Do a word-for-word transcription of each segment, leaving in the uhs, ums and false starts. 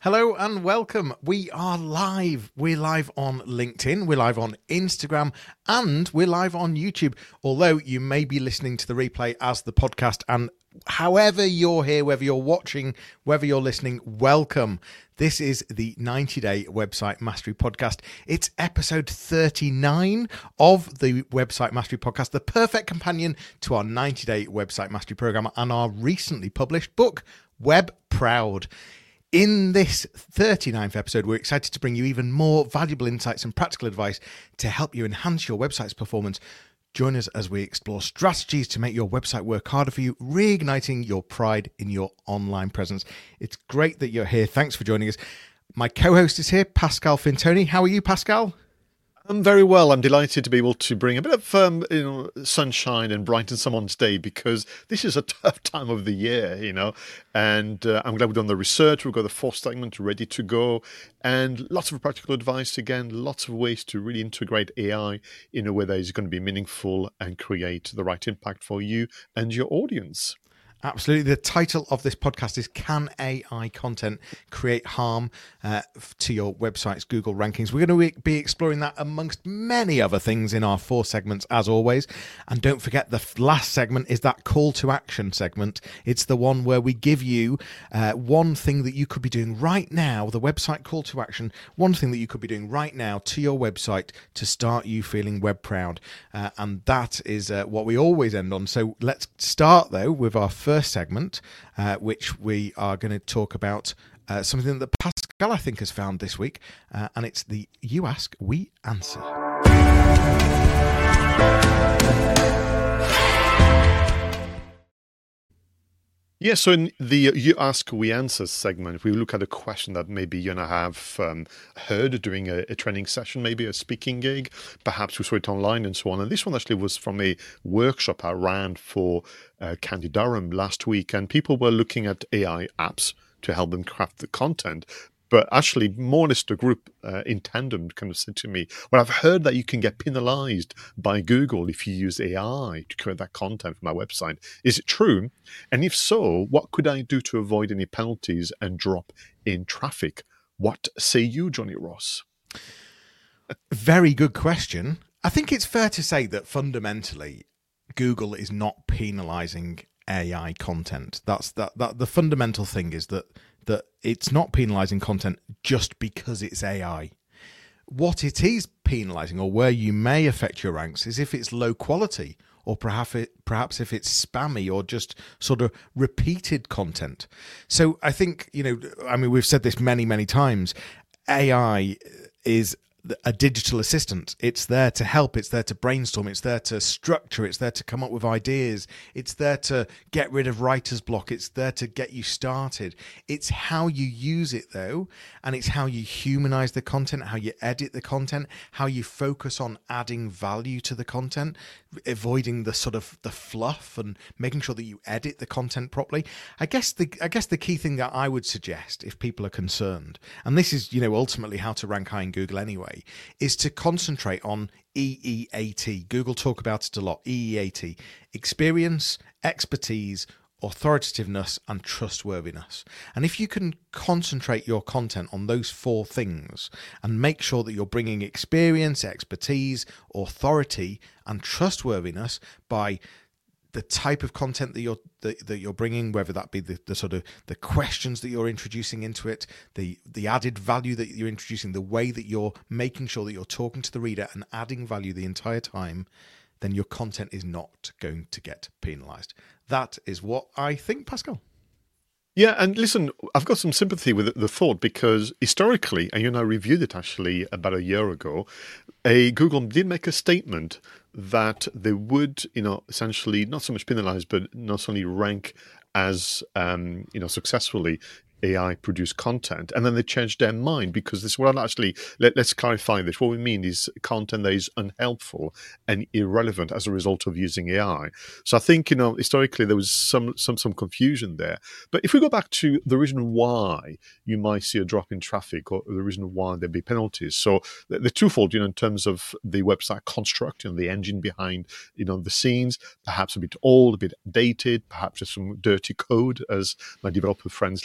Hello and welcome. We are live. We're live on LinkedIn, we're live on Instagram, and we're live on YouTube. Although you may be listening to the replay as the podcast, and however you're here, whether you're watching, whether you're listening, welcome. This is the ninety day Website Mastery Podcast. It's episode thirty-nine of the Website Mastery Podcast, the perfect companion to our ninety day Website Mastery Program and our recently published book, Web Proud. In this thirty-ninth episode, we're excited to bring you even more valuable insights and practical advice to help you enhance your website's performance. Join us as we explore strategies to make your website work harder for you, reigniting your pride in your online presence. It's great that you're here. Thanks for joining us. My co-host is here, Pascal Fintoni. How are you, Pascal? I'm very well. I'm delighted to be able to bring a bit of um, you know, sunshine and brighten someone's day, because this is a tough time of the year, you know, and uh, I'm glad we've done the research. We've got the fourth segment ready to go, and lots of practical advice, again, lots of ways to really integrate A I in a way that is going to be meaningful and create the right impact for you and your audience. Absolutely. The title of this podcast is Can A I Content Create Harm uh, to Your Website's Google Rankings? We're going to be exploring that amongst many other things in our four segments, as always. And don't forget, the last segment is that call to action segment. It's the one where we give you uh, one thing that you could be doing right now, the website call to action, one thing that you could be doing right now to your website to start you feeling web proud. Uh, and that is uh, what we always end on. So let's start, though, with our first segment, uh, which we are going to talk about uh, something that Pascal, I think, has found this week, uh, and it's the You Ask, We Answer. Yeah, so in the You Ask, We Answer segment, we look at a question that maybe you and I have um, heard during a, a training session, maybe a speaking gig, perhaps we saw it online and so on. And this one actually was from a workshop I ran for uh, Candy Durham last week, and people were looking at A I apps to help them craft the content. But actually, more or less, the group uh, in tandem kind of said to me, well, I've heard that you can get penalized by Google if you use A I to create that content for my website. Is it true? And if so, what could I do to avoid any penalties and drop in traffic? What say you, Johnny Ross? Very good question. I think it's fair to say that fundamentally, Google is not penalizing A I content. That's that, that the fundamental thing is that that it's not penalizing content just because it's A I. What it is penalizing, or where you may affect your ranks, is if it's low quality, or perhaps it, perhaps if it's spammy or just sort of repeated content. So I think, you know, I mean, we've said this many, many times, A I is a digital assistant. It's there to help, it's there to brainstorm, it's there to structure, it's there to come up with ideas, it's there to get rid of writer's block, it's there to get you started. It's how you use it, though, and it's how you humanize the content, how you edit the content, how you focus on adding value to the content, avoiding the sort of the fluff and making sure that you edit the content properly. I guess the I guess the key thing that I would suggest, if people are concerned, and this is, you know, ultimately how to rank high in Google anyway, is to concentrate on E E A T. Google talk about it a lot. E E A T: experience, expertise, authoritativeness, and trustworthiness. And if you can concentrate your content on those four things and make sure that you're bringing experience, expertise, authority, and trustworthiness by the type of content that you're that, that you're bringing, whether that be the, the sort of the questions that you're introducing into it, the the added value that you're introducing, the way that you're making sure that you're talking to the reader and adding value the entire time, then your content is not going to get penalized. That is what I think, Pascal. Yeah, and listen, I've got some sympathy with the thought, because historically, and you and I reviewed it actually about a year ago, a Google did make a statement that they would, you know, essentially not so much penalize, but not only rank as, um, you know, successfully A I produced content, and then they changed their mind, because this, well, actually, let, let's clarify this. What we mean is content that is unhelpful and irrelevant as a result of using A I. So I think, you know, historically there was some some some confusion there. But if we go back to the reason why you might see a drop in traffic, or the reason why there'd be penalties. So the, the twofold, you know, in terms of the website construct and the engine behind, you know, the scenes, perhaps a bit old, a bit dated, perhaps just some dirty code, as my developer friends like to call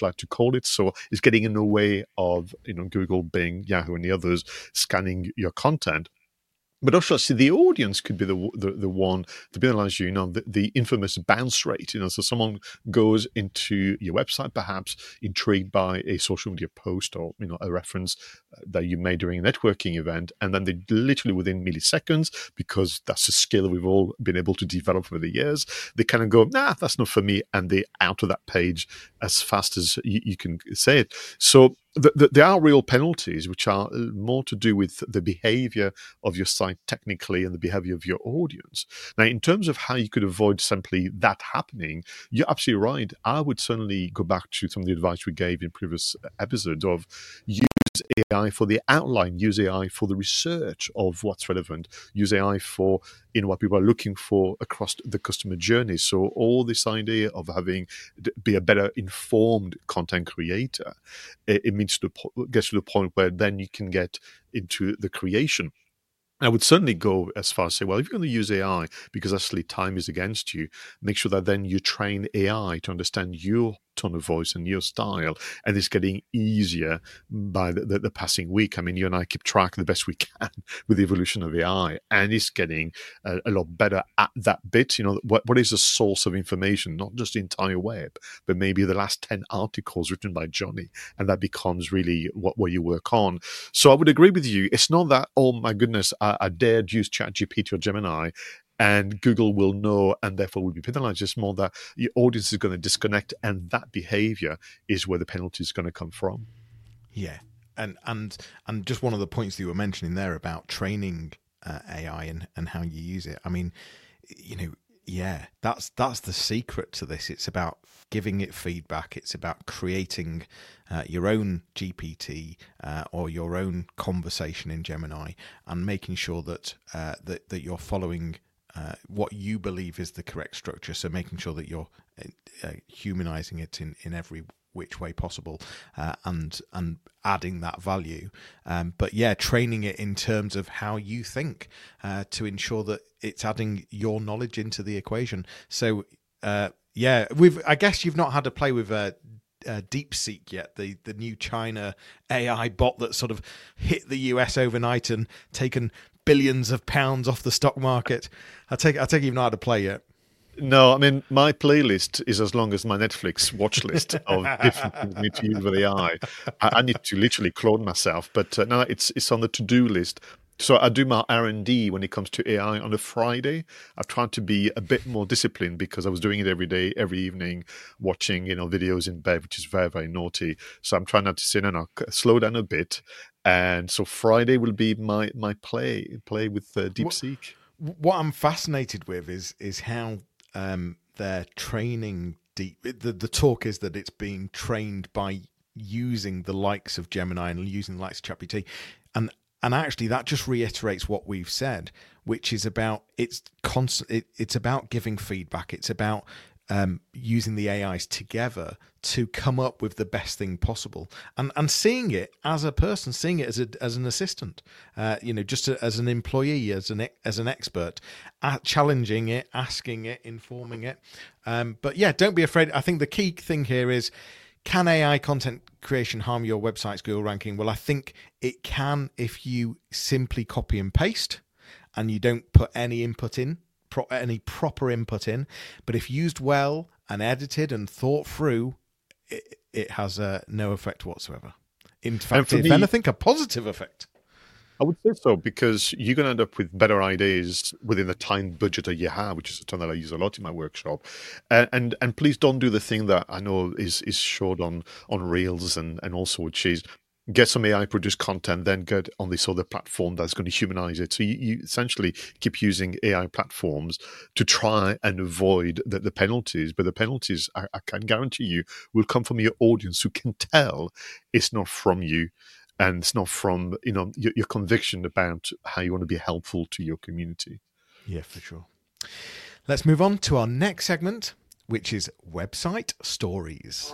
call it. So it's getting in the way of, you know, Google, Bing, Yahoo, and the others scanning your content. But also, see, the audience could be the the, the one to penalize you, you know, the, the infamous bounce rate. You know, so someone goes into your website, perhaps intrigued by a social media post or, you know, a reference that you made during a networking event, and then they literally within milliseconds, because that's a skill we've all been able to develop over the years, they kind of go, nah, that's not for me, and they're out of that page as fast as you, you can say it. So The, the, there are real penalties, which are more to do with the behavior of your site technically and the behavior of your audience. Now, in terms of how you could avoid simply that happening, you're absolutely right. I would certainly go back to some of the advice we gave in previous episodes of use A I for the outline, use A I for the research of what's relevant, use A I for, you know, what people are looking for across the customer journey. So all this idea of having be a better informed content creator, it, it means to the, gets to the point where then you can get into the creation. I would certainly go as far as say, well, if you're going to use A I, because actually time is against you, make sure that then you train A I to understand your tone of voice and your style, and it's getting easier by the, the, the passing week. I mean, you and I keep track the best we can with the evolution of A I, and it's getting a, a lot better at that bit. You know, what what is the source of information? Not just the entire web, but maybe the last ten articles written by Johnny, and that becomes really what, what you work on. So I would agree with you. It's not that, oh my goodness, I, I dared use ChatGPT or Gemini, and Google will know and therefore will be penalized. It's more that your audience is going to disconnect, and that behavior is where the penalty is going to come from. Yeah. And and and just one of the points that you were mentioning there about training uh, A I and, and how you use it. I mean, you know, yeah, that's that's the secret to this. It's about giving it feedback. It's about creating uh, your own G P T uh, or your own conversation in Gemini, and making sure that uh, that that you're following Uh, what you believe is the correct structure. So making sure that you're uh, humanizing it in, in every which way possible, uh, and and adding that value. Um, but yeah, training it in terms of how you think uh, to ensure that it's adding your knowledge into the equation. So uh, yeah, we've. I guess you've not had to play with uh, uh, DeepSeek yet, the the new China A I bot that sort of hit the U S overnight and taken billions of pounds off the stock market. I take I take you've not had to play yet. No, I mean, my playlist is as long as my Netflix watch list of different things I need to use with A I. I, I need to literally clone myself, but uh, no, it's it's on the to-do list. So I do my R and D when it comes to A I on a Friday. I've tried to be a bit more disciplined because I was doing it every day, every evening, watching, you know, videos in bed, which is very, very naughty. So I'm trying not to say, no, no, slow down a bit. And so Friday will be my my play, play with uh, DeepSeek. What, what I'm fascinated with is is how um, they're training deep. The, the talk is that it's being trained by using the likes of Gemini and using the likes of ChatGPT. And And actually, that just reiterates what we've said, which is about it's constant. It, it's about giving feedback. It's about um, using the A Is together to come up with the best thing possible, and and seeing it as a person, seeing it as a as an assistant, uh, you know, just a, as an employee, as an as an expert, at challenging it, asking it, informing it. Um, but yeah, don't be afraid. I think the key thing here is, can A I content creation harm your website's Google ranking? Well, I think it can if you simply copy and paste and you don't put any input in, pro- any proper input in. But if used well and edited and thought through, it, it has uh, no effect whatsoever. In fact, if me, anything, a positive effect. I would say so, because you're going to end up with better ideas within the time budget that you have, which is a term that I use a lot in my workshop. And and, and please don't do the thing that I know is is showed on, on Reels and, and also, which is get some A I-produced content, then get on this other platform that's going to humanize it. So you, you essentially keep using A I platforms to try and avoid the, the penalties. But the penalties, I, I can guarantee you, will come from your audience who can tell it's not from you. And it's not from, you know, your, your conviction about how you want to be helpful to your community. Yeah, for sure. Let's move on to our next segment, which is website stories.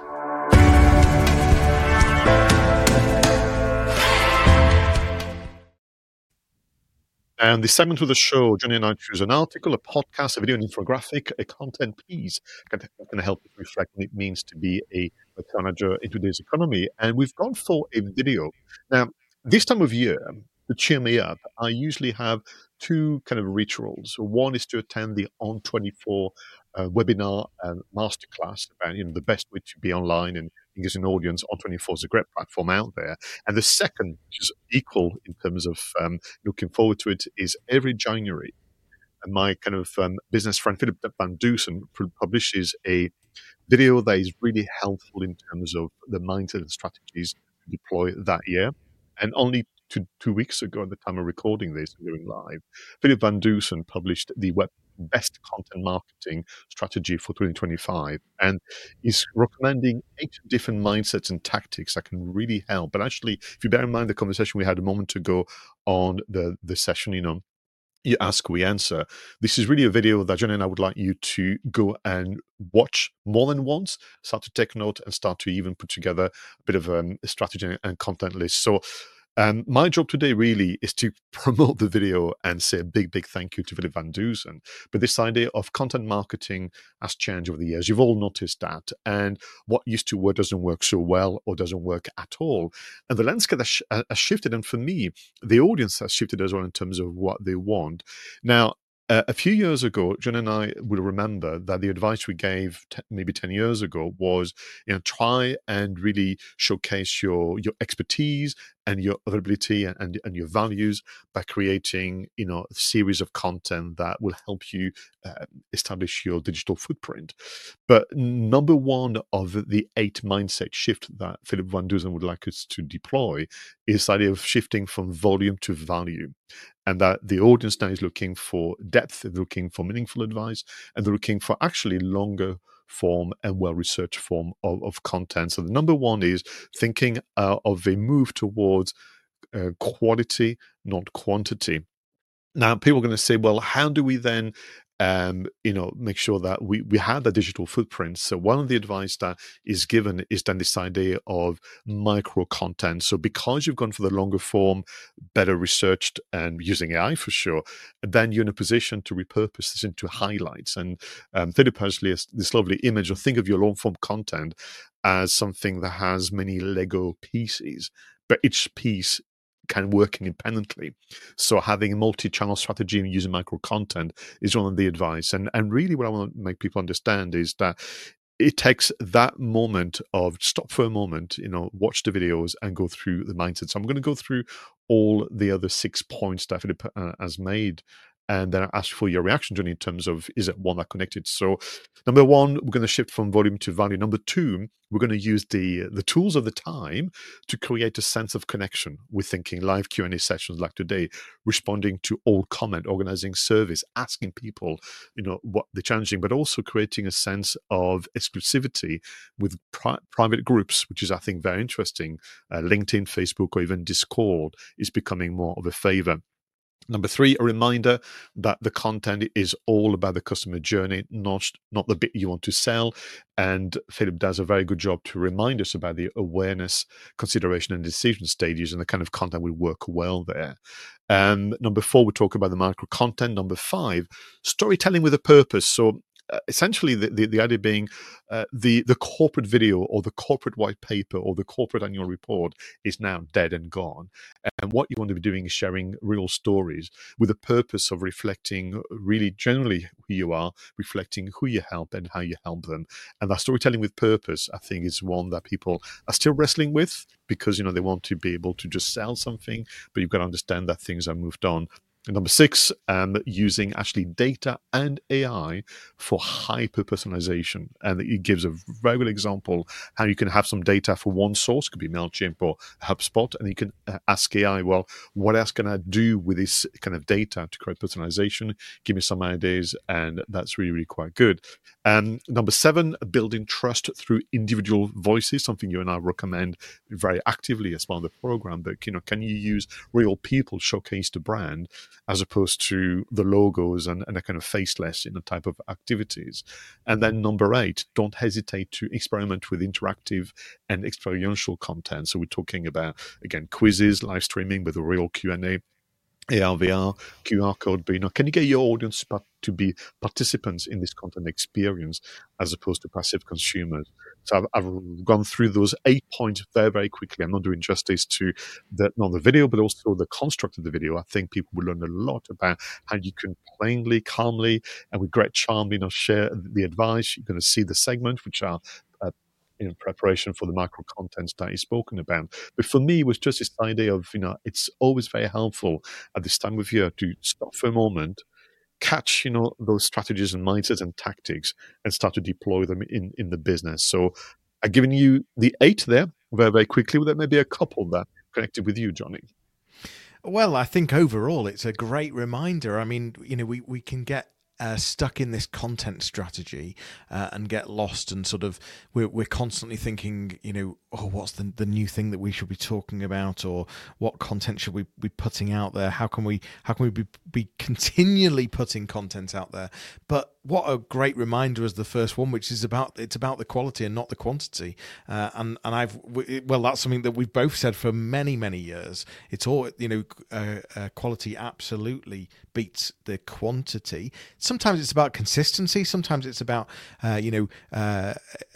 And this segment of the show, Johnny and I choose an article, a podcast, a video, an infographic, a content piece that can help us reflect what it means to be a, a manager in today's economy. And we've gone for a video. Now, this time of year, to cheer me up, I usually have two kind of rituals. One is to attend the On twenty-four uh, webinar and masterclass about, you know, the best way to be online and engage an audience. On twenty-four is a great platform out there. And the second, which is equal in terms of um, looking forward to it, is every January. And my kind of um, business friend, Philip Van Dusen, publishes a video that is really helpful in terms of the mindset and strategies to deploy that year. And only two, two weeks ago, at the time of recording this and going live, Philip Van Dusen published the web best content marketing strategy for twenty twenty-five, and he's recommending eight different mindsets and tactics that can really help. But actually, if you bear in mind the conversation we had a moment ago on the the session, you know, you ask, we answer. This is really a video that John and I would like you to go and watch more than once, start to take note, and start to even put together a bit of um, a strategy and content list. So um, my job today really is to promote the video and say a big, big thank you to Philip Van Dusen. But this idea of content marketing has changed over the years. You've all noticed that. And what used to work doesn't work so well or doesn't work at all. And the landscape has, sh- has shifted. And for me, the audience has shifted as well in terms of what they want. Now, Uh, a few years ago, John and I will remember that the advice we gave t- maybe ten years ago was, you know, try and really showcase your your expertise and your availability and, and, and your values by creating, you know, a series of content that will help you uh, establish your digital footprint. But number one of the eight mindset shift that Philip Van Dusen would like us to deploy is the idea of shifting from volume to value. And that the audience now is looking for depth, they're looking for meaningful advice, and they're looking for actually longer form and well-researched form of, of content. So the number one is thinking uh, of a move towards uh, quality, not quantity. Now, people are going to say, well, how do we then, um, you know, make sure that we, we have a digital footprint? So one of the advice that is given is then this idea of micro content. So because you've gone for the longer form, better researched and using A I for sure, then you're in a position to repurpose this into highlights. And um, Philip actually has this lovely image of think of your long form content as something that has many Lego pieces, but each piece can work independently. So having a multi-channel strategy and using micro content is one of the advice. And and really what I want to make people understand is that it takes that moment of stop for a moment, you know, watch the videos and go through the mindset. So I'm going to go through all the other six points that Philip uh, has made. And then I ask for your reaction, Johnny, in terms of, is it one that connected? So number one, we're going to shift from volume to value. Number two, we're going to use the the tools of the time to create a sense of connection. We're thinking live Q and A sessions like today, responding to all comment, organizing surveys, asking people, you know, what they're challenging, but also creating a sense of exclusivity with pri- private groups, which is, I think, very interesting. Uh, LinkedIn, Facebook, or even Discord is becoming more of a favor. Number three, a reminder that the content is all about the customer journey, not, not the bit you want to sell. And Philip does a very good job to remind us about the awareness, consideration, and decision stages, and the kind of content will work well there. And number four, we talk about the micro content. Number five, storytelling with a purpose. So Uh, essentially the, the, the idea being uh, the, the corporate video or the corporate white paper or the corporate annual report is now dead and gone. And what you want to be doing is sharing real stories with the purpose of reflecting really generally who you are, reflecting who you help and how you help them. And that storytelling with purpose, I think, is one that people are still wrestling with because, you know, they want to be able to just sell something, but you've got to understand that things are moved on. And number six, um, using actually data and A I for hyper-personalization. And it gives a very good example how you can have some data for one source, could be MailChimp or HubSpot, and you can uh, ask A I, well, what else can I do with this kind of data to create personalization? Give me some ideas, and that's really, really quite good. And number seven, building trust through individual voices, something you and I recommend very actively as part of the program. But, you know, can you use real people showcase the brand as opposed to the logos and, and a kind of faceless, you know, type of activities? And then number eight, don't hesitate to experiment with interactive and experiential content. So we're talking about, again, quizzes, live streaming with a real Q and A, A R, V R, Q R code, but you know, can you get your audience to be participants in this content experience as opposed to passive consumers? So I've, I've gone through those eight points very, very quickly. I'm not doing justice to the, not the video, but also the construct of the video. I think people will learn a lot about how you can plainly, calmly, and with great charm, you know, share the advice. You're going to see the segment, which are uh, in preparation for the micro contents that is spoken about. But for me, it was just this idea of, you know, it's always very helpful at this time of year to stop for a moment, catch, you know, those strategies and mindsets and tactics and start to deploy them in, in the business. So I've given you the eight there very, very quickly. There may be a couple that connected with you, Johnny. Well, I think overall it's a great reminder. I mean, you know, we, we can get Uh, stuck in this content strategy uh, and get lost, and sort of we're we're constantly thinking, you know, oh, what's the the new thing that we should be talking about, or what content should we be putting out there? How can we how can we be, be continually putting content out there? But what a great reminder as the first one, which is about it's about the quality and not the quantity. Uh, and and I've well, that's something that we've both said for many many years. It's all, you know, uh, uh, quality absolutely beats the quantity. Sometimes it's about consistency. Sometimes it's about, uh, you know, uh,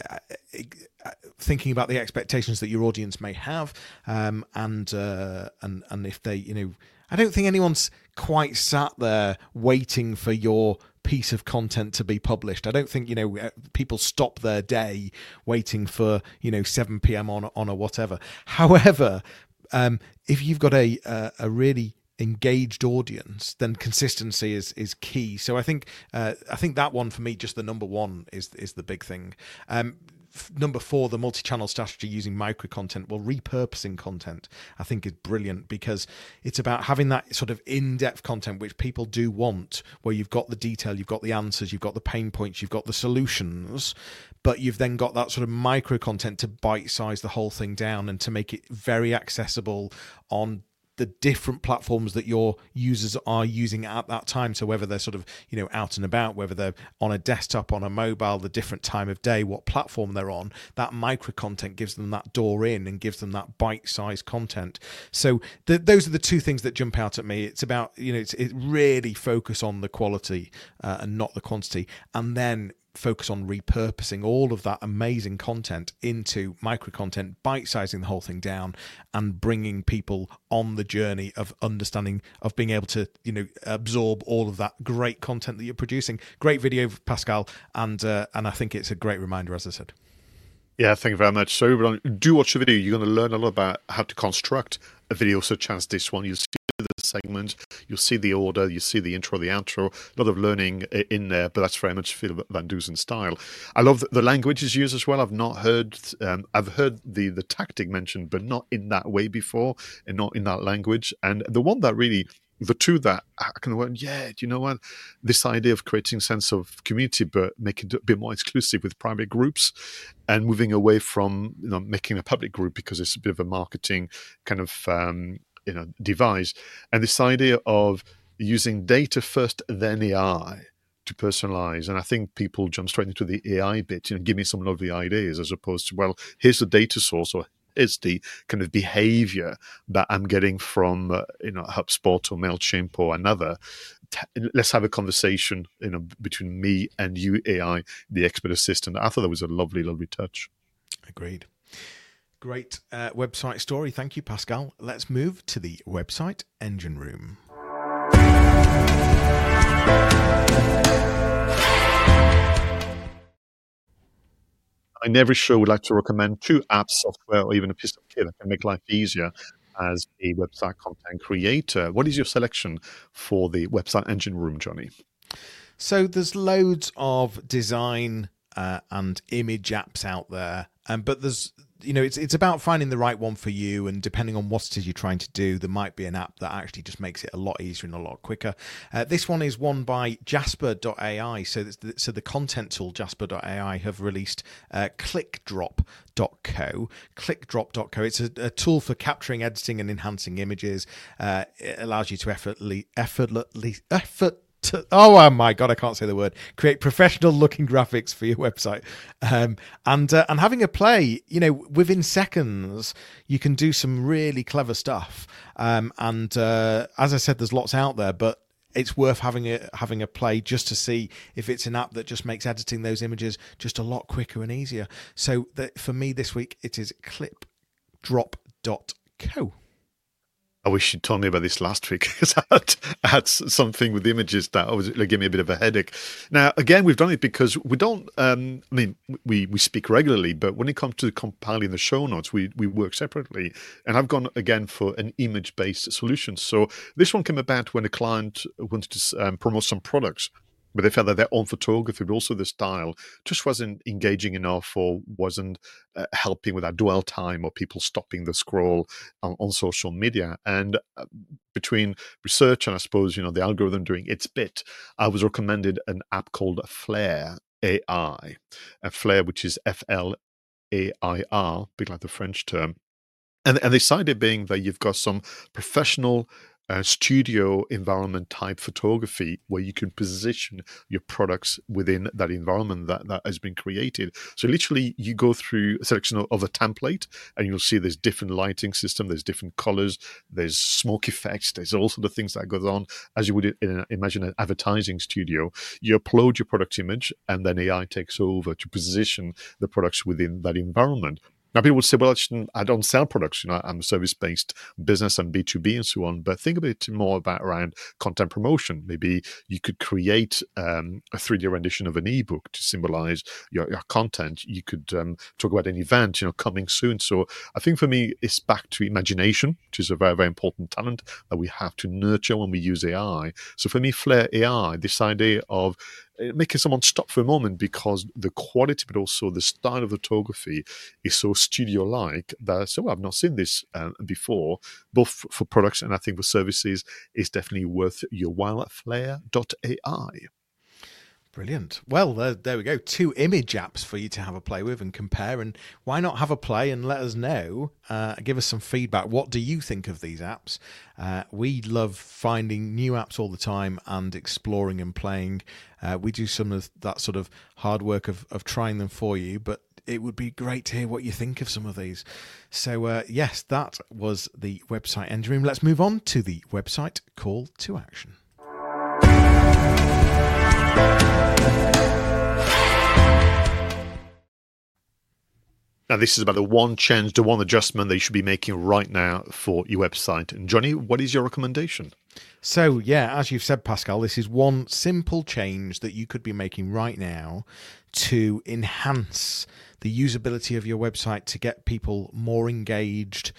thinking about the expectations that your audience may have, um, and uh, and and if they, you know, I don't think anyone's quite sat there waiting for your piece of content to be published. I don't think, you know, people stop their day waiting for, you know, seven p.m. on on a whatever. However, um, if you've got a a, a really engaged audience, then consistency is is key. So I think uh, I think that one for me, just the number one, is is the big thing. Um, Number four, the multi-channel strategy using micro content. Well, repurposing content, I think, is brilliant, because it's about having that sort of in-depth content which people do want, where you've got the detail, you've got the answers, you've got the pain points, you've got the solutions, but you've then got that sort of micro content to bite-size the whole thing down and to make it very accessible on the different platforms that your users are using at that time. So whether they're sort of, you know, out and about, whether they're on a desktop, on a mobile, the different time of day, what platform they're on, that micro content gives them that door in and gives them that bite-sized content. So the, those are the two things that jump out at me. It's about, you know, it's it really focus on the quality uh, and not the quantity, and then focus on repurposing all of that amazing content into micro content, bite-sizing the whole thing down, and bringing people on the journey of understanding, of being able to, you know, absorb all of that great content that you're producing. Great video, Pascal, and uh, and I think it's a great reminder, as I said. Yeah, thank you very much. So everyone, do watch the video. You're going to learn a lot about how to construct a video such as this one. You'll see the segments, you'll see the order, you see the intro, the outro, a lot of learning in there, but that's very much Phil Van Dusen style. I love the, the language is used as well. I've not heard, um, I've heard the, the tactic mentioned, but not in that way before, and not in that language. And the one that really, the two that I kind of went, yeah, do you know what? This idea of creating a sense of community, but making it a bit more exclusive with private groups, and moving away from, you know, making a public group because it's a bit of a marketing kind of um, you know device. And this idea of using data first, then A I to personalize. And I think people jump straight into the A I bit, you know, give me some lovely ideas, as opposed to, well, here's the data source, or is the kind of behavior that I'm getting from, uh, you know, HubSpot or MailChimp or another. T- let's have a conversation, you know, between me and you, A I, the expert assistant. I thought that was a lovely, lovely touch. Agreed. Great uh, website story. Thank you, Pascal. Let's move to the website engine room. In every show, we'd like to recommend two apps, software, or even a piece of kit that can make life easier as a website content creator. What is your selection for the website engine room, Johnny? So there's loads of design uh, and image apps out there, um, but there's, you know, it's it's about finding the right one for you, and depending on what it is you're trying to do, there might be an app that actually just makes it a lot easier and a lot quicker. Uh, this one is one by Jasper dot A I. So, the, so the content tool Jasper dot A I have released uh, ClickDrop dot co. ClickDrop dot co. It's a, a tool for capturing, editing, and enhancing images. Uh, it allows you to effortlessly, effortlessly, effort. To, oh my god, I can't say the word. Create professional looking graphics for your website, um, and uh, and having a play. You know, within seconds, you can do some really clever stuff. Um, and uh, as I said, there's lots out there, but it's worth having a having a play just to see if it's an app that just makes editing those images just a lot quicker and easier. So that for me this week, it is clip drop dot co. I wish you'd told me about this last week, because I had, I had something with images that always like, gave me a bit of a headache. Now, again, we've done it because we don't, um, I mean, we, we speak regularly, but when it comes to compiling the show notes, we, we work separately. And I've gone, again, for an image-based solution. So this one came about when a client wanted to um, promote some products, but they felt that their own photography, but also the style, just wasn't engaging enough or wasn't uh, helping with that dwell time or people stopping the scroll on, on social media. And uh, between research and I suppose, you know, the algorithm doing its bit, I was recommended an app called Flair A I. And Flair, which is F L A I R, big like the French term. And, and the idea being that you've got some professional Uh, studio environment type photography where you can position your products within that environment that, that has been created. So literally you go through a selection of, of a template and you'll see there's different lighting system, there's different colors, there's smoke effects, there's all sort of things that goes on as you would in a, imagine an advertising studio. You upload your product image and then A I takes over to position the products within that environment. Now, people would say, well, I don't sell products. You know, I'm a service-based business and B two B and so on. But think a bit more about around content promotion. Maybe you could create um, a three D rendition of an ebook to symbolize your, your content. You could um, talk about an event, you know, coming soon. So I think for me, it's back to imagination, which is a very, very important talent that we have to nurture when we use A I. So for me, Flair A I, this idea of making someone stop for a moment because the quality, but also the style of photography is so studio-like that, so well, I've not seen this uh, before, both for products and I think for services, is definitely worth your while. Flair dot A I. Brilliant. Well, there, there we go. Two image apps for you to have a play with and compare. And why not have a play and let us know? Uh, give us some feedback. What do you think of these apps? Uh, we love finding new apps all the time and exploring and playing. Uh, we do some of that sort of hard work of, of trying them for you, but it would be great to hear what you think of some of these. So, uh, yes, that was the website engine room. Let's move on to the website call to action. Now, this is about the one change, the one adjustment that you should be making right now for your website. And Johnny, what is your recommendation? So, yeah, as you've said, Pascal, this is one simple change that you could be making right now to enhance the usability of your website, to get people more engaged,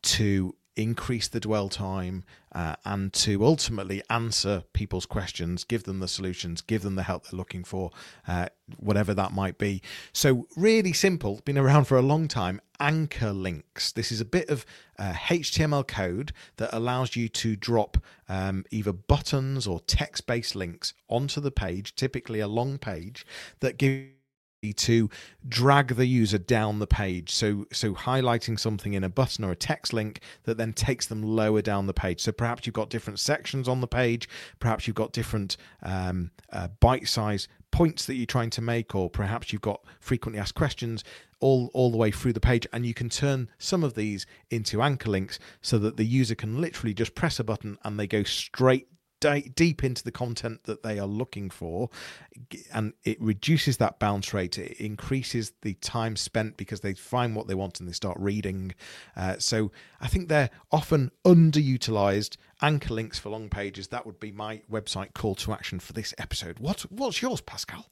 to increase the dwell time, uh, and to ultimately answer people's questions, give them the solutions, give them the help they're looking for, uh, whatever that might be. So really simple, been around for a long time, anchor links. This is a bit of uh, H T M L code that allows you to drop um, either buttons or text-based links onto the page, typically a long page, that give to drag the user down the page. So so highlighting something in a button or a text link that then takes them lower down the page. So perhaps you've got different sections on the page, perhaps you've got different um, uh, bite-sized points that you're trying to make, or perhaps you've got frequently asked questions all, all the way through the page, and you can turn some of these into anchor links so that the user can literally just press a button and they go straight deep into the content that they are looking for, and it reduces that bounce rate. It increases the time spent because they find what they want and they start reading. Uh, so I think they're often underutilized anchor links for long pages. That would be my website call to action for this episode. What what's yours, Pascal?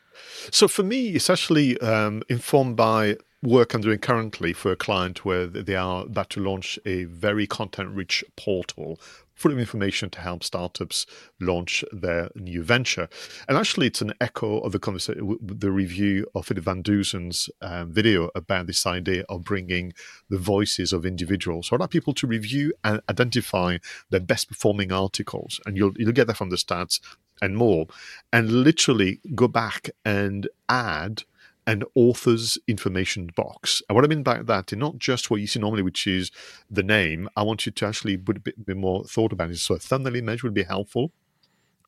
So for me, it's actually um, informed by work I'm doing currently for a client where they are about to launch a very content-rich portal full of information to help startups launch their new venture. And actually, it's an echo of the conversation, the review of Philip Van Dusen's um, video about this idea of bringing the voices of individuals, or allow people to review and identify their best performing articles. And you'll you'll get that from the stats and more, and literally go back and add an author's information box. And what I mean by that is not just what you see normally, which is the name. I want you to actually put a bit, bit more thought about it. So a thumbnail image would be helpful.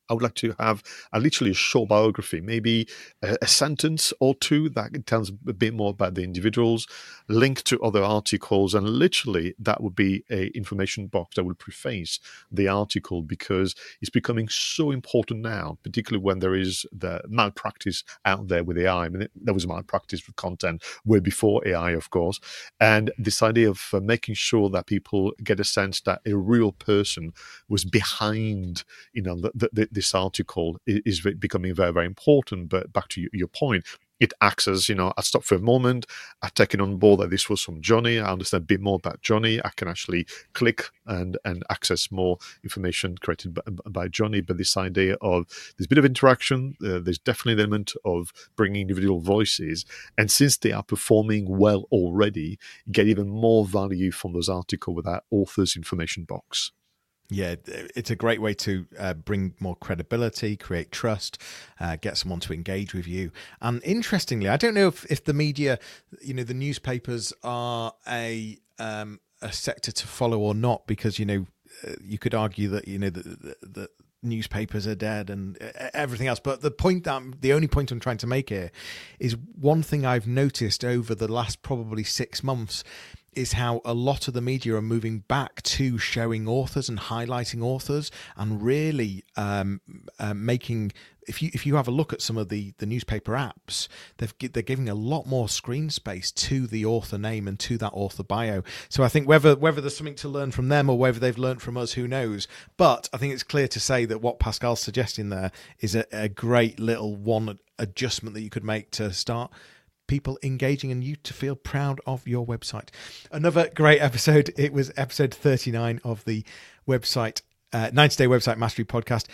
I would like to have a literally a short biography, maybe a, a sentence or two that tells a bit more about the individuals, link to other articles, and literally that would be a information box that would preface the article, because it's becoming so important now, particularly when there is the malpractice out there with A I. I mean, there was malpractice with content way before A I, of course, and this idea of uh, making sure that people get a sense that a real person was behind, you know, the, the, this article is becoming very, very important. But back to your point, it acts as, you know, I stop for a moment, I've taken on board that this was from Johnny, I understand a bit more about Johnny, I can actually click and, and access more information created by, by Johnny. But this idea of there's a bit of interaction, uh, there's definitely an element of bringing individual voices, and since they are performing well already, you get even more value from those articles with that author's information box. Yeah, it's a great way to uh, bring more credibility, create trust, uh, get someone to engage with you. And interestingly, I don't know if, if the media, you know, the newspapers are a um, a sector to follow or not, because, you know, uh, you could argue that, you know, the, the, the newspapers are dead and everything else. But the point that the only point I'm trying to make here is one thing I've noticed over the last probably six months is how a lot of the media are moving back to showing authors and highlighting authors, and really um, uh, making. If you if you have a look at some of the, the newspaper apps, they've they're giving a lot more screen space to the author name and to that author bio. So I think whether whether there's something to learn from them or whether they've learned from us, who knows? But I think it's clear to say that what Pascal's suggesting there is a, a great little one adjustment that you could make to start people engaging and you to feel proud of your website. Another great episode. It was episode thirty-nine of the website uh, ninety day Website Mastery podcast.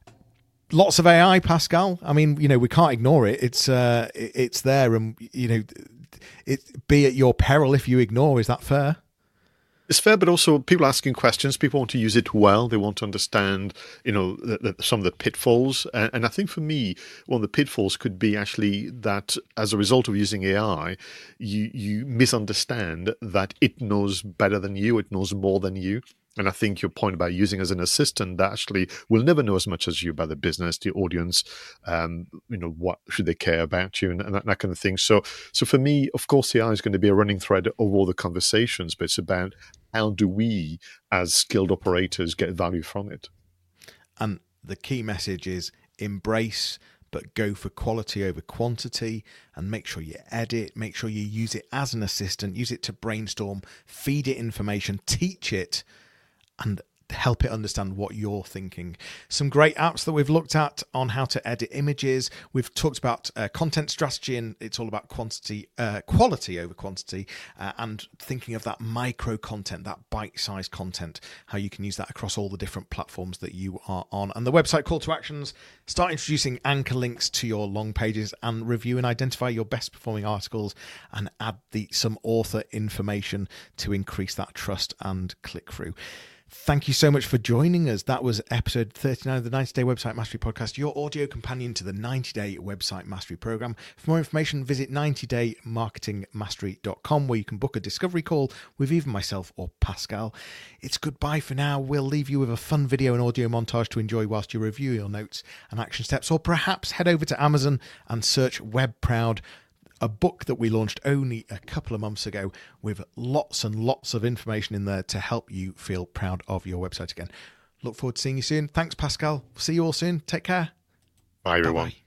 Lots of A I, Pascal. I mean, you know, we can't ignore it. It's uh, it's there, and you know, it be at your peril if you ignore. Is that fair? It's fair, but also people asking questions. People want to use it well. They want to understand, you know, the, the, some of the pitfalls. And, and I think for me, one of the pitfalls could be actually that as a result of using A I, you you misunderstand that it knows better than you. It knows more than you. And I think your point about using as an assistant that actually will never know as much as you about the business, the audience, um, you know, what should they care about you, and, and that, that kind of thing. So, so for me, of course, A I is going to be a running thread of all the conversations, but it's about how do we, as skilled operators, get value from it. And the key message is embrace, but go for quality over quantity, and make sure you edit, make sure you use it as an assistant, use it to brainstorm, feed it information, teach it, and help it understand what you're thinking. Some great apps that we've looked at on how to edit images. We've talked about uh, content strategy, and it's all about quantity, uh, quality over quantity, uh, and thinking of that micro content, that bite-sized content, how you can use that across all the different platforms that you are on. And the website call to actions, start introducing anchor links to your long pages, and review and identify your best performing articles, and add the some author information to increase that trust and click through. Thank you so much for joining us. That was episode thirty-nine of the ninety day Website Mastery podcast, your audio companion to the ninety day Website Mastery program. For more information, visit ninety day marketing mastery dot com, where you can book a discovery call with either myself or Pascal. It's goodbye for now. We'll leave you with a fun video and audio montage to enjoy whilst you review your notes and action steps, or perhaps head over to Amazon and search Web Proud, a book that we launched only a couple of months ago with lots and lots of information in there to help you feel proud of your website again. Look forward to seeing you soon. Thanks, Pascal. See you all soon. Take care. Bye, everyone. Bye-bye.